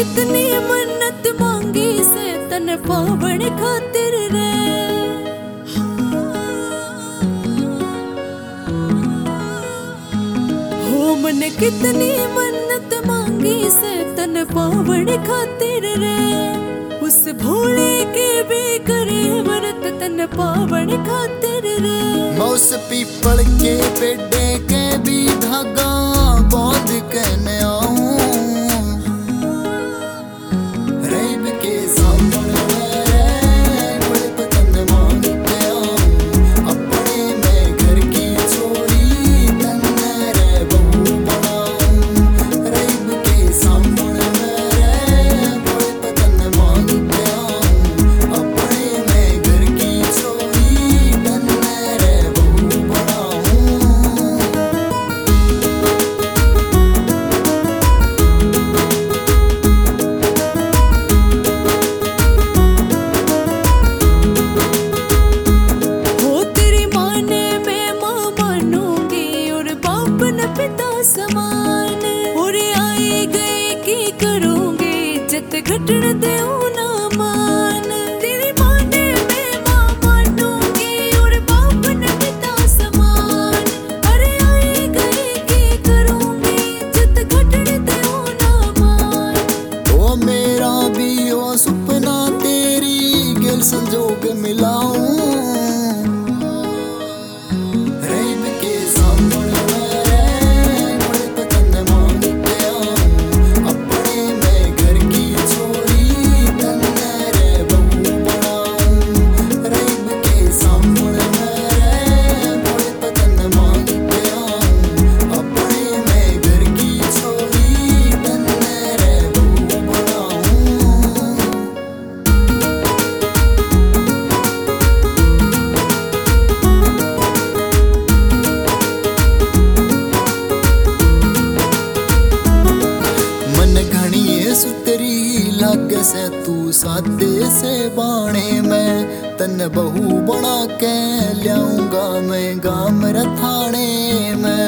कितनी मन्नत मांगी से तन पावण खातिर रे। हो मन कितनी मन्नत मांगी से तन पावण खातिर रे। उस भोले के भी करे व्रत तन पावण खातिर रे। मैं उस पीपल के पेड़े के भी धागा बांध के न आऊं। रैब के सामने बड़े पतंग मांग के आऊं। अपने में घर की छोरी तन रे बहू बनाऊं। रैब के सामने बड़े पतंग मांग के आऊं। अपने में घर की छोरी तन रे बहू बनाऊं। पिता समान और आए गए की करोगे जत घटन देऊ ना मान। तेरी माने मैं मां मानूंगी और बाप न पिता समान। अरे आए गए की करोगे जत घटन देऊ ना मान। ओ मेरा भी ओ सपना तेरी गेल संजोग मिलाऊं। सुतरी लागे से तू सादे से बाणे में तन बहू बना के लियाऊंगा मैं गाम रथाने में।